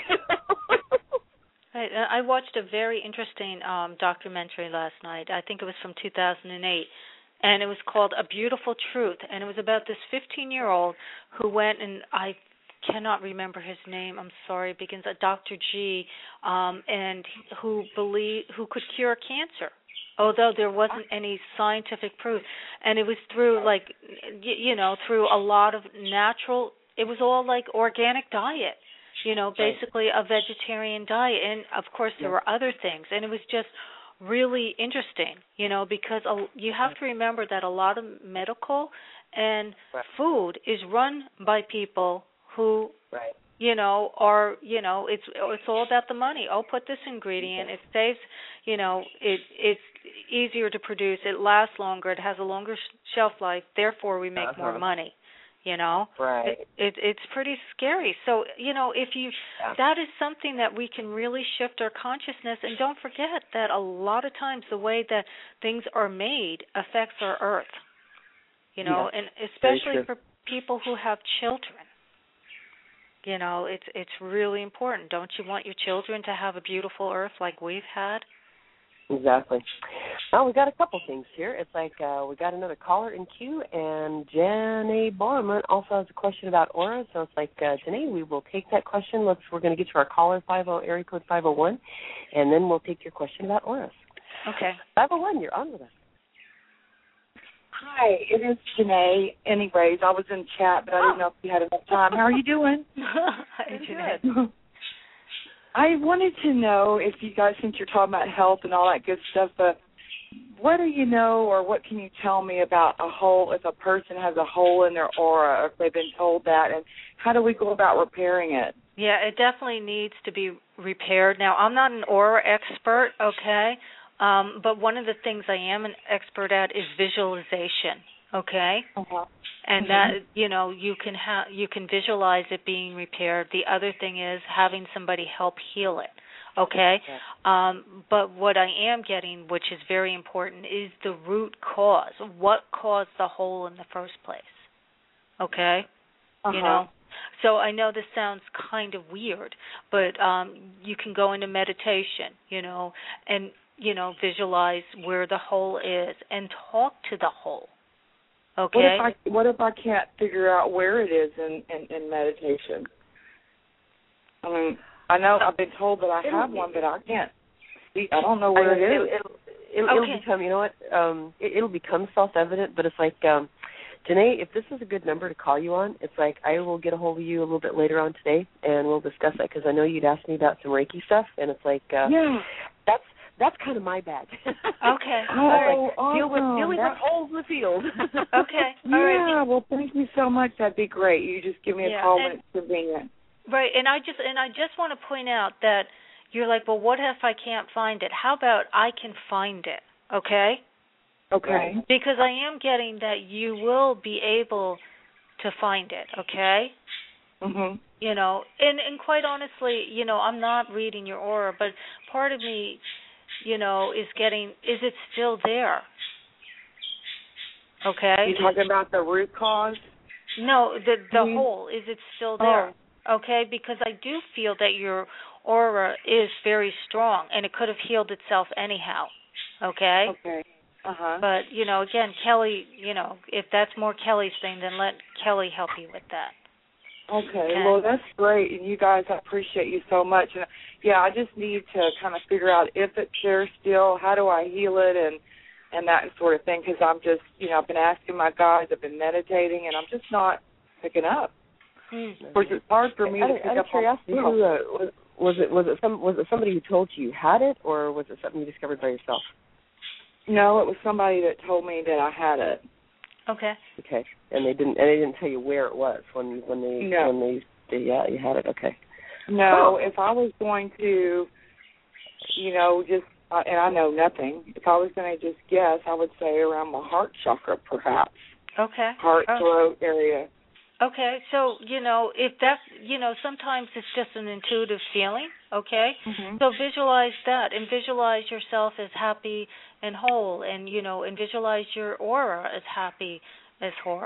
Right. I watched a very interesting documentary last night. I think it was from 2008, and it was called A Beautiful Truth, and it was about this 15-year-old who went, and I cannot remember his name, I'm sorry, it begins at Dr. G, and who could cure cancer, although there wasn't any scientific proof. And it was through, like, you know, through a lot of natural, it was all like organic diet. You know, basically a vegetarian diet. And, of course, there were other things. And it was just really interesting, you know, because you have to remember that a lot of medical and food is run by people who or it's all about the money. Oh, put this ingredient. It saves, it's easier to produce. It lasts longer. It has a longer shelf life. Therefore, we make more money. Right. It's pretty scary. So if that is something that we can really shift our consciousness. And don't forget that a lot of times the way that things are made affects our earth. And especially for people who have children. It's really important. Don't you want your children to have a beautiful earth like we've had? Exactly. Well, we got a couple things here. It's like we got another caller in queue, and Janae Barman also has a question about aura. So it's like, Janae, we will take that question. We're going to get to our caller, area code 501, and then we'll take your question about auras. Okay. 501, you're on with us. Hi, it is Janae. Anyways, I was in chat, but I didn't know if you had enough time. How are you doing? Hi, Janae. I wanted to know if you guys, since you're talking about health and all that good stuff, what do you know or what can you tell me about a hole, if a person has a hole in their aura, or if they've been told that, and how do we go about repairing it? Yeah, it definitely needs to be repaired. Now, I'm not an aura expert, okay, but one of the things I am an expert at is visualization, okay? Uh-huh. And that, you can visualize it being repaired. The other thing is having somebody help heal it, okay? But what I am getting, which is very important, is the root cause. What caused the hole in the first place, okay? Uh-huh. So I know this sounds kind of weird, but you can go into meditation, and, visualize where the hole is and talk to the hole. Okay. What if I can't figure out where it is in meditation? I mean, I know I've been told that I have one, but I can't see. I don't know where it is. It'll become, it'll become self-evident. But it's like, Janae, if this is a good number to call you on, it's like I will get a hold of you a little bit later on today, and we'll discuss that because I know you'd asked me about some Reiki stuff, and it's like, That's kind of my bag. Okay. Awesome. Dealing with holes in the field. Okay. All right. Well, thank you so much. That'd be great. You just give me a call when it's convenient. Right. And I just want to point out that you're like, well, what if I can't find it? How about I can find it? Okay. Okay. Because I am getting that you will be able to find it. Okay. Mhm. And quite honestly, I'm not reading your aura, but part of me, is it still there? Okay. You talking about the root cause? No, the hole. Is it still there? Oh. Okay, because I do feel that your aura is very strong, and it could have healed itself anyhow. Okay. Okay. Uh-huh. But again, Kelly, if that's more Kelly's thing, then let Kelly help you with that. Okay, well, that's great, and you guys, I appreciate you so much. And I just need to kind of figure out if it's there still, how do I heal it, and that sort of thing, because I'm just, I've been asking my guides, I've been meditating, and I'm just not picking up. Of course, it's hard for me to pick up. Curiosity, was it somebody who told you had it, or was it something you discovered by yourself? No, it was somebody that told me that I had it. Okay. Okay, and they didn't tell you where it was when you had it. Okay. No, if I was going to, just and I know nothing. If I was going to just guess, I would say around my heart chakra, perhaps. Okay. Heart, throat area. Okay, so, if that's, sometimes it's just an intuitive feeling, okay? Mm-hmm. So visualize that and visualize yourself as happy and whole and, and visualize your aura as happy as whole,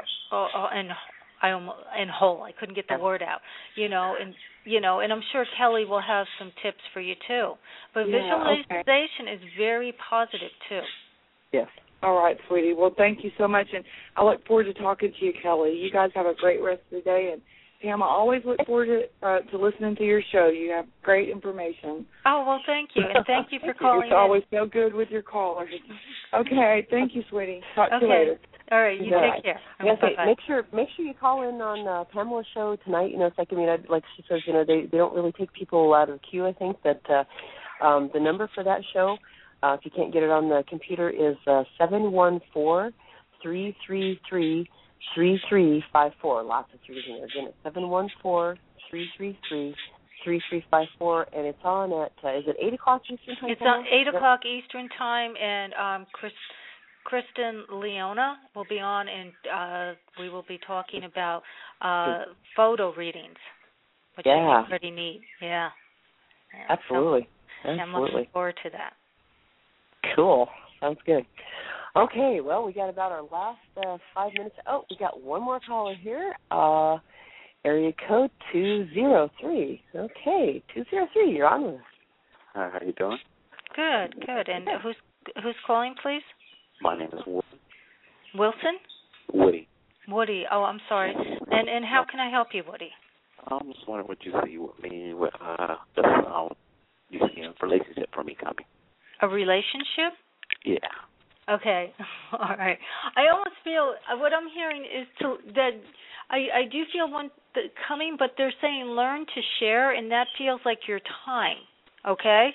and whole. I couldn't get the word out, and I'm sure Kelly will have some tips for you too. But visualization is very positive too. Yes. All right, sweetie. Well, thank you so much, and I look forward to talking to you, Kelly. You guys have a great rest of the day, and Pam, I always look forward to listening to your show. You have great information. Oh, well, thank you, and thank you for calling It's always so good with your callers. Okay, thank you, sweetie. Talk to you later. All right, you take care. Yes, make sure you call in on Pamela's show tonight. It's like like she says, they don't really take people out of the queue. I think that the number for that show, if you can't get it on the computer, is 714-333-3354. Lots of threes in there. Again, it's 800-333-3354, and it's on at, is it 8 o'clock Eastern Time? It's on 8 o'clock Eastern Time, and Kristen Leona will be on, and we will be talking about photo readings, which I think is pretty neat. Yeah. Absolutely. So, I'm looking forward to that. Cool. Sounds good. Okay, well, we got about our last 5 minutes. Oh, we got one more caller here. Area code 203. Okay, 203, you're on with us. Hi, how you doing? Good. And who's calling, please? My name is Woody. Wilson? Woody. Oh, I'm sorry. And how can I help you, Woody? I'm just wondering what you see with me, with you see a relationship for me coming. A relationship? Yeah. Okay. All right. I almost feel what I'm hearing is that I do feel one coming, but they're saying learn to share, and that feels like your time. Okay.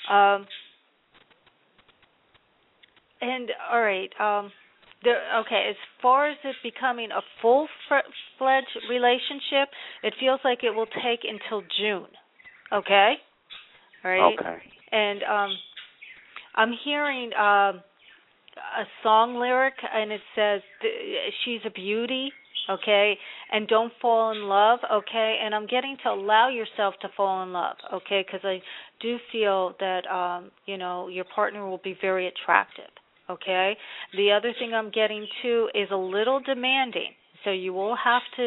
And all right. Okay. As far as it becoming a full-fledged relationship, it feels like it will take until June. Okay. All right. Okay. And I'm hearing a song lyric, and it says, she's a beauty, okay, and don't fall in love, okay, and I'm getting to allow yourself to fall in love, okay, because I do feel that, your partner will be very attractive, okay. The other thing I'm getting, too, is a little demanding, so you will have to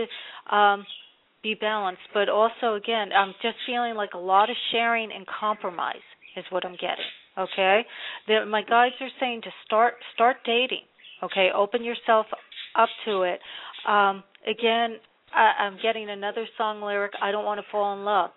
be balanced, but also, again, I'm just feeling like a lot of sharing and compromise is what I'm getting. Okay, my guides are saying to start dating. Okay, open yourself up to it. Again, I'm getting another song lyric. I don't want to fall in love.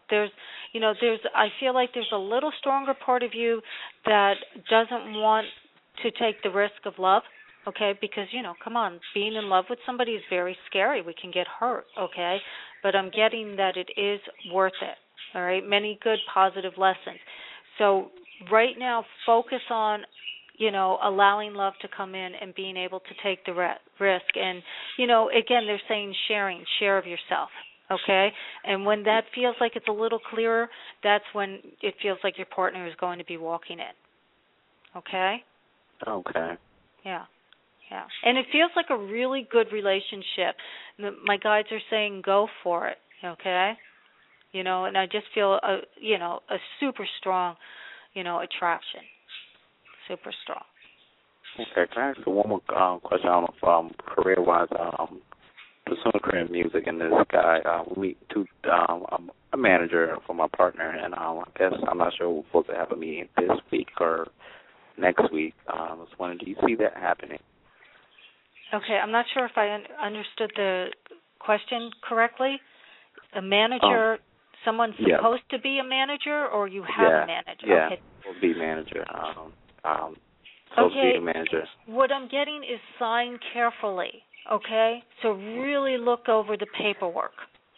I feel like there's a little stronger part of you that doesn't want to take the risk of love. Okay, because come on, being in love with somebody is very scary. We can get hurt. Okay, but I'm getting that it is worth it. All right, many good positive lessons. So right now, focus on, allowing love to come in and being able to take the risk. And, again, they're saying share of yourself, okay? And when that feels like it's a little clearer, that's when it feels like your partner is going to be walking in, okay? Okay. Yeah. And it feels like a really good relationship. My guides are saying go for it, okay? And I just feel, a super strong, attraction. Super strong. Okay, can I ask you one more question? I don't know if career-wise, pursuing career in music and this guy, we meet a manager for my partner, and I guess I'm not sure we're supposed to have a meeting this week or next week. I was wondering, do you see that happening? Okay, I'm not sure if I understood the question correctly. A manager... Someone's supposed to be a manager, or you have a manager? Yeah, okay. Will be manager. Supposed to be the manager. What I'm getting is sign carefully, okay? So really look over the paperwork,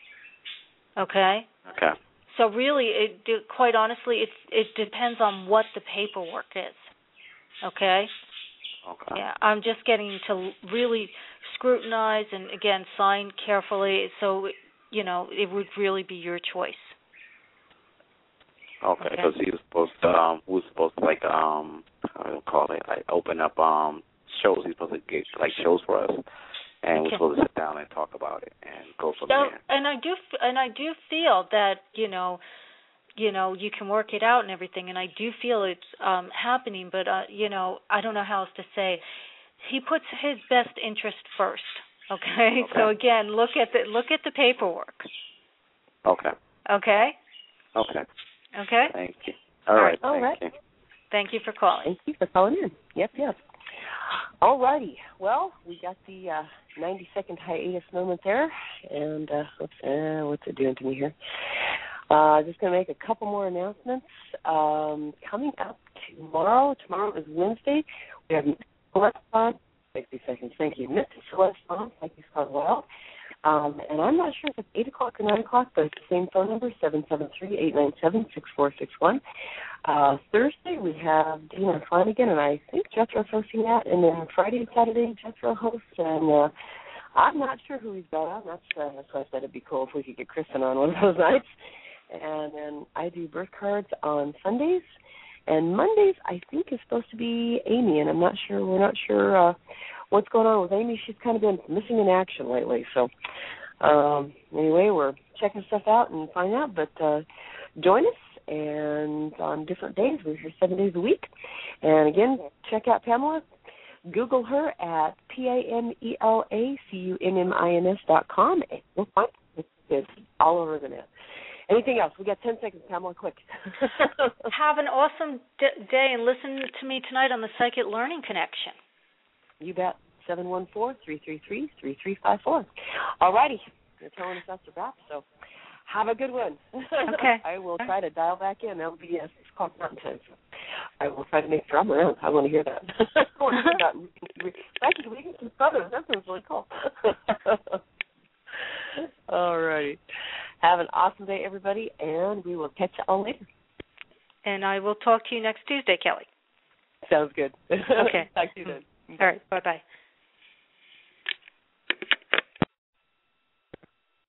okay? Okay. So really, quite honestly, it depends on what the paperwork is, okay? Okay. Yeah, I'm just getting to really scrutinize and, again, sign carefully so it would really be your choice. Okay, because he was supposed to, how do you call it, open up shows. He's supposed to get, shows for us, and we're supposed to sit down and talk about it and go from there. And I do feel that, you can work it out and everything, and I do feel it's happening, but, I don't know how else to say. He puts his best interest first. Okay. So again, look at the paperwork. Okay. Okay. Okay. Okay. Thank you. All right. Thank you. Thank you for calling. Thank you for calling in. Yep. All righty. Well, we got the 90-second hiatus moment there, and what's it doing to me here? Just going to make a couple more announcements. Coming up tomorrow. Tomorrow is Wednesday. We have Celeste on. 60 seconds. Thank you. Mr. Celeste on. Thank you, Scott. And I'm not sure if it's 8 o'clock or 9 o'clock, but it's the same phone number, 773-897-6461. Thursday, we have Dina Flanagan, and I think Jethro's hosting that. And then Friday and Saturday, Jethro hosts. And I'm not sure who he's got on. That's why I said it'd be cool if we could get Kristen on one of those nights. And then I do birth cards on Sundays. And Mondays, I think, is supposed to be Amy, and we're not sure what's going on with Amy. She's kind of been missing in action lately. So anyway, we're checking stuff out and finding out. But join us, and on different days. We're here 7 days a week. And again, check out Pamela. Google her at PAMELACUMMINS.com, and you'll find it all over the net. Anything else? We got 10 seconds, Pamela, quick. Have an awesome day, and listen to me tonight on the Psychic Learning Connection. You bet. 714-333-3354. All righty. You're telling us that's a wrap, so have a good one. Okay. I will try to dial back in. That'll be 6 o'clock Mountain Time. So I will try to make sure I'm around. I want to hear that. Psychic Weekends and Southern. That sounds really cool. All righty. Have an awesome day, everybody, and we will catch you all later. And I will talk to you next Tuesday, Kelly. Sounds good. Okay. Talk to you then. All right. Bye-bye.